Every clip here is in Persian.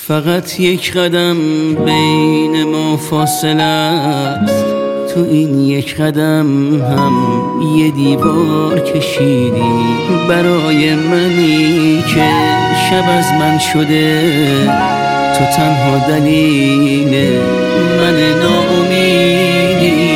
فقط یک قدم بین ما فاصله است، تو این یک قدم هم یه دیوار کشیدی برای منی که شب از من شده. تو تنها دلیل من ناامیدی.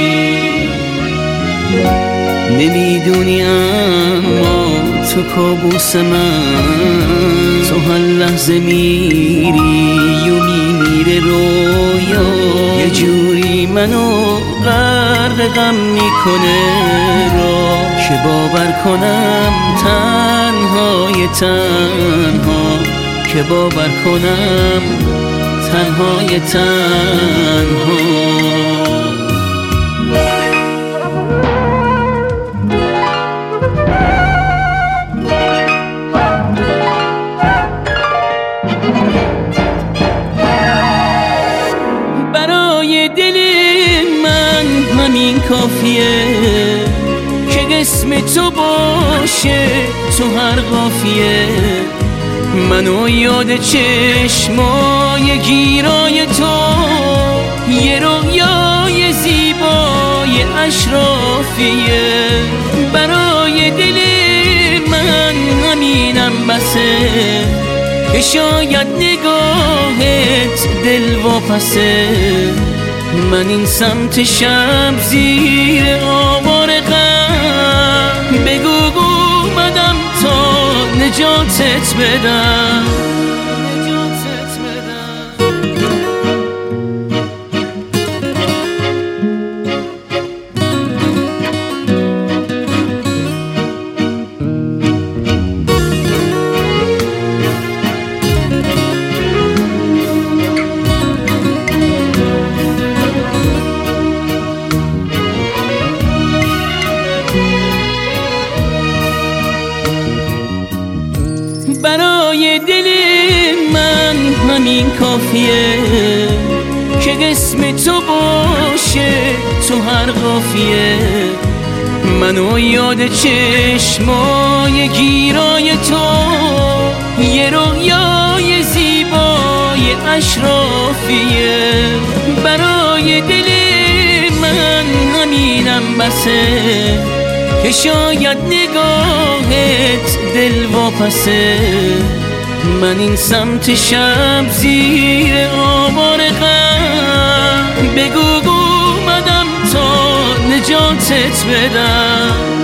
نمیدونی اما تو کابوس من، تو هر لحظه میری و میمیره رویا، یه جوری منو غرق غم میکنه را که باور کنم تنهای تنها، که باور کنم تنهای تنها. برای دل من همین کافیه که اسم تو باشه تو هر قافیه. منو یاد چشمای گیرای تو، یه رویای زیبای اشرافیه. برای دل من همینم بسه که شاید نگاهت دل واپسه. من این سمت شب زیر آوار غم، بگو اومدم تا نجاتت بدم. برای دل من همین کافیه که اسم تو باشه تو هر قافیه. منو یاد چشمای گیرای تو، یه رویای زیبای اشرافیه. برای دل من همینم بسه که شاید نگاهت دل واپسه. من این سمت شب زیر آوار غم، بگو اومدم تا نجاتت بدم.